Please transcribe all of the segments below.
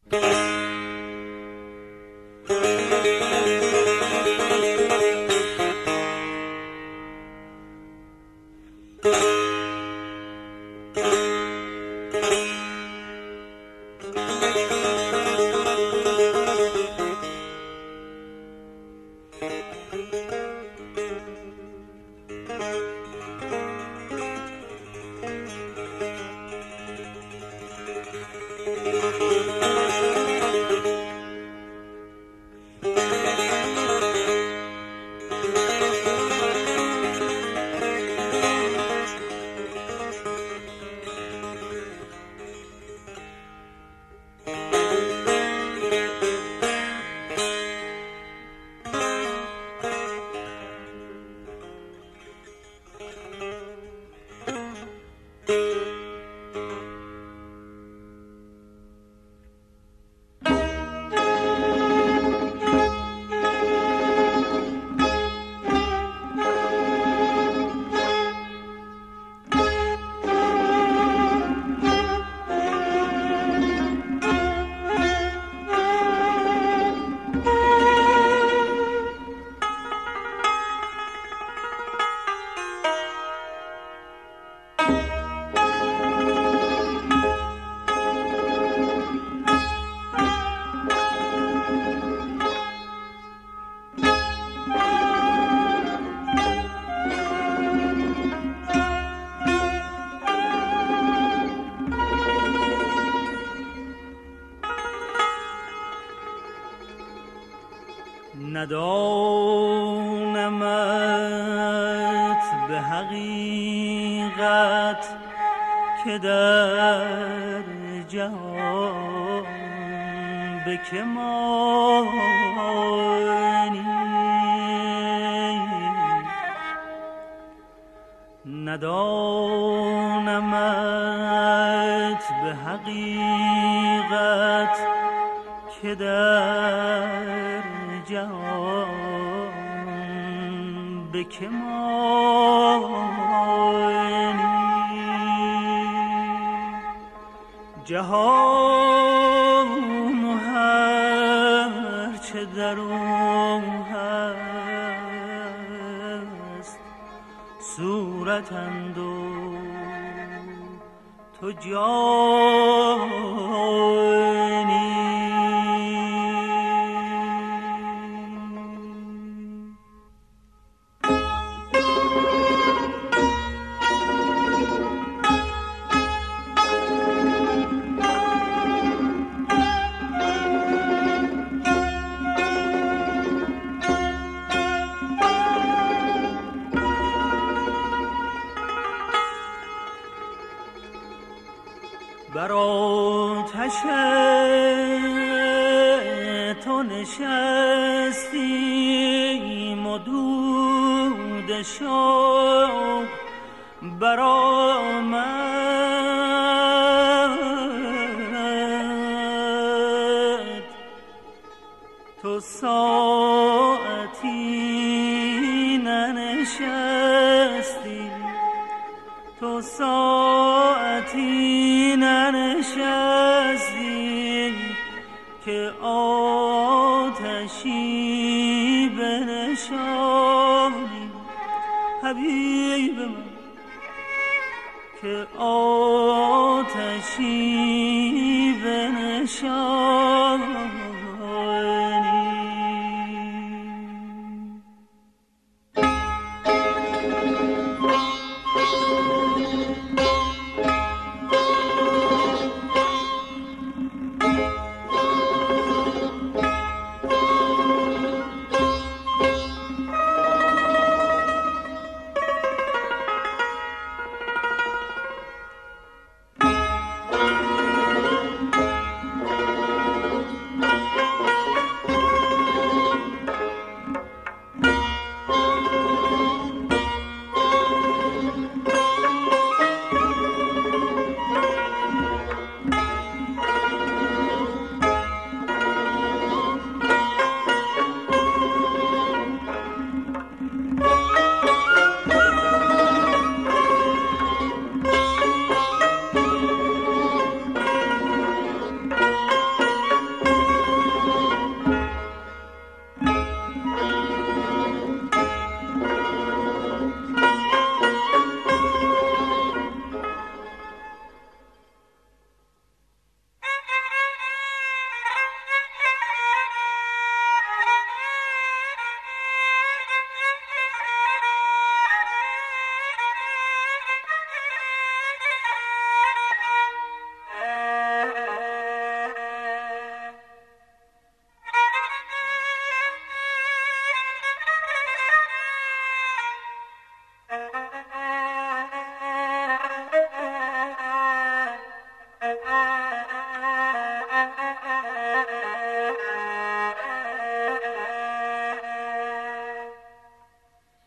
ندانمت به حقیقت که در جهان به که مانی، ندانمت به حقیقت که در جهان به که مانی. جهان و هر چه در او هست صورتند و تو جانی. بر آتش تو نشستیم و دود شوق برآمد. تو ساعتی ننشستی، تو ساعتی ننشستی که آتشی بنشانی. حبیب من که آتشی بنشانی.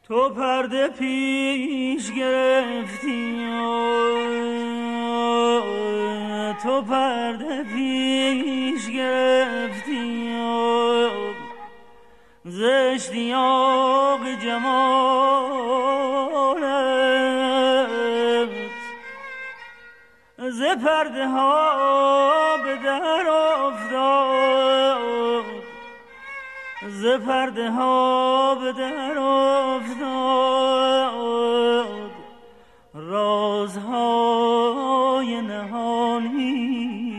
تو پرده پیش گرفتی، تو پرده پیش گرفتی، ز اشتیاق جمالت ز پرده ها به در افتاد، ز پرده ها به در افتاد رازهای نهانی.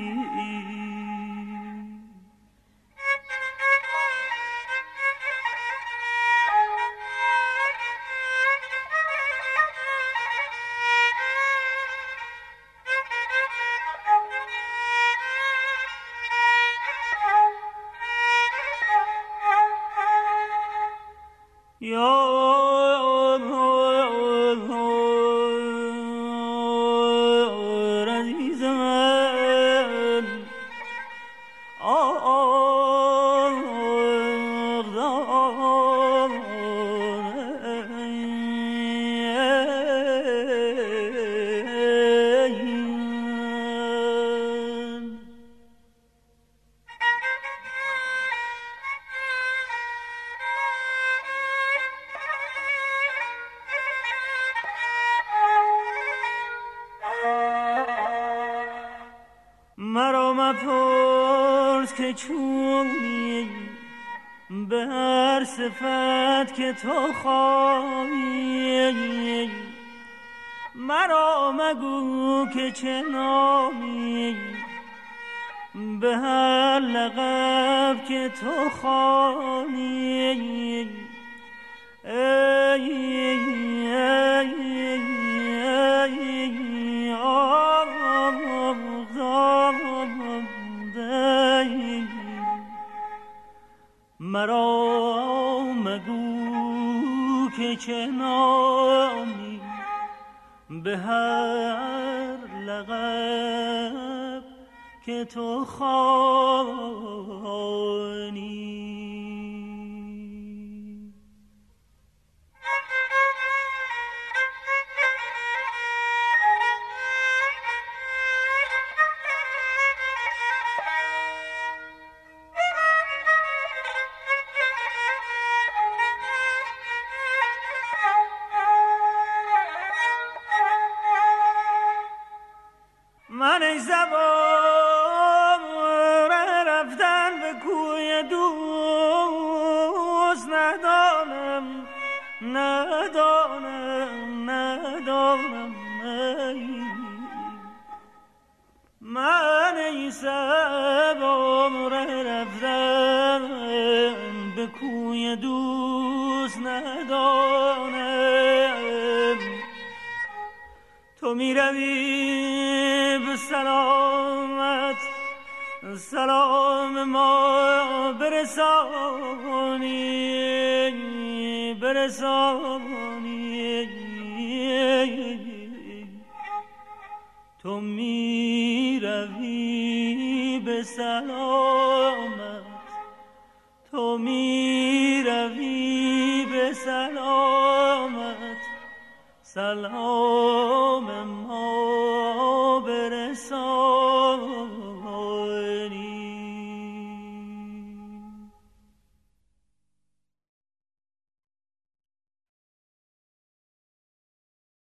مرا مپرس که چونی به هر صفت که تو خواهی، مرا مگو که چه نامی به هر لقب که تو خواهی. مرا مگو که چه نامی به هر لقب که تو خوانی. من ای زبان رفتن به کوی دوست ندانم من ای زبان رفتن به کوی دوست ندانم. تو می روی به سلامت سلام ما برسانی. تو می روی به سلامت، تو می روی به سلامت سلام